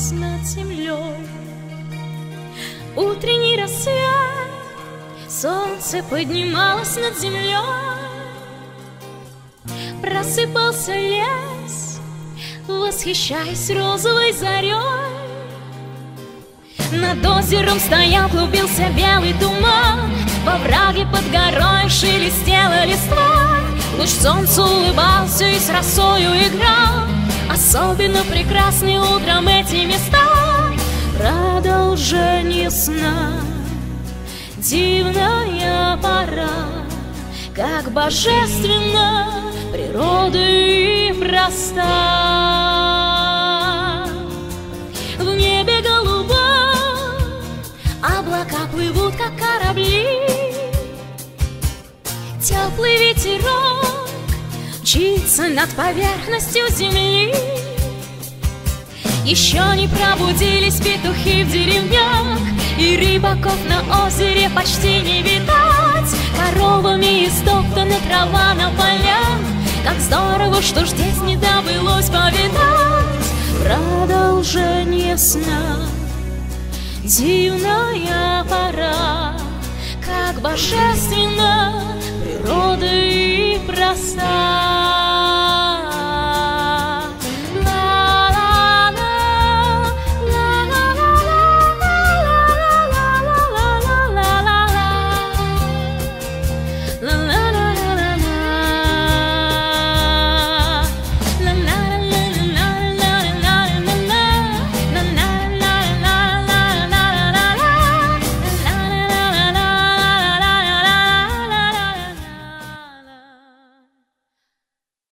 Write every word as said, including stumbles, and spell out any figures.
поднималась над землей. Утренний рассвет, солнце поднималось над землей. Просыпался лес, восхищаясь розовой зарей. Над озером стоял, клубился белый туман. Во враге под горой шелестела листва. Луч солнца улыбался и с росою играл. Особенно прекрасны утром эти места. Продолжение сна, дивная пора, как божественно природа и проста. В небе голубом облака плывут, как корабли. Теплый ветерок мчится над поверхностью земли. Еще не пробудились петухи в деревнях, и рыбаков на озере почти не видать. Коровами истоптана трава на полях. Как здорово, что ж здесь не довелось повидать. Продолжение сна, дивная пора, как божественно природа и проста.